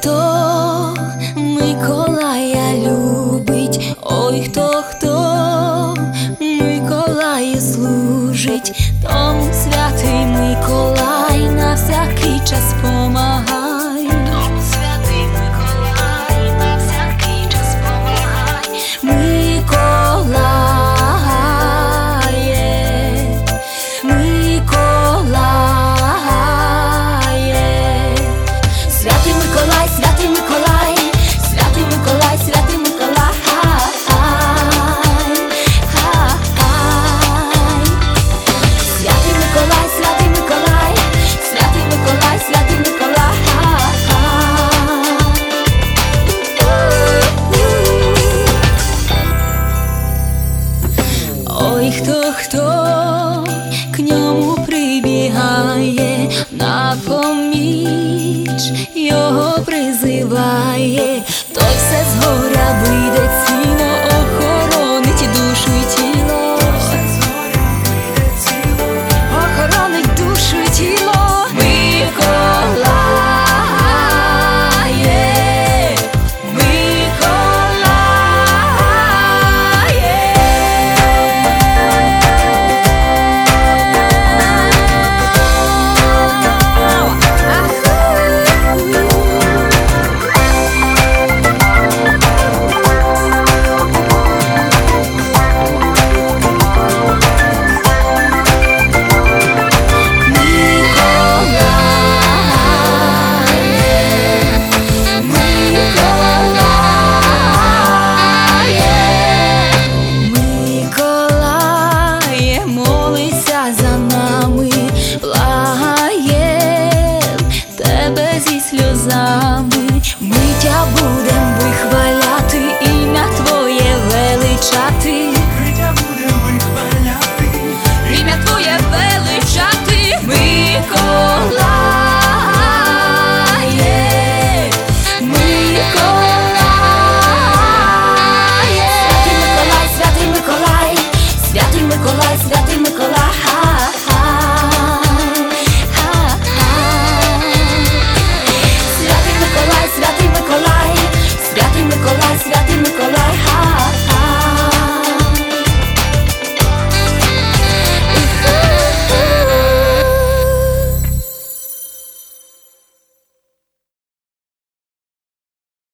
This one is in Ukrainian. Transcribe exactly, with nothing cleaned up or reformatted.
хто Миколая любить, ой, хто, хто Миколаю служить, тому святий Миколай на всякий час помагай. Тому святий Миколай на всякий час помагай. Миколає, Миколає, святий Миколай, святий Миколай, святий Миколай, святий Миколай, святий Миколай, святий Миколай, святий Миколай, святий Миколай. Ой, хто, хто к ньому прибігає, на поміч його призиває, той все згоря вийде ціло, охоронить душу й тіло, охоронить душу й тіло. Миколає, Миколає, Миколає, молися за нами, благаєм тебе зі сльозами. Ми тя будем вихваляти, ім'я твоє величати, ім'я твоє величати. Миколає, Миколає, святий Миколай, святий Миколай, святий Миколай, святий Миколай.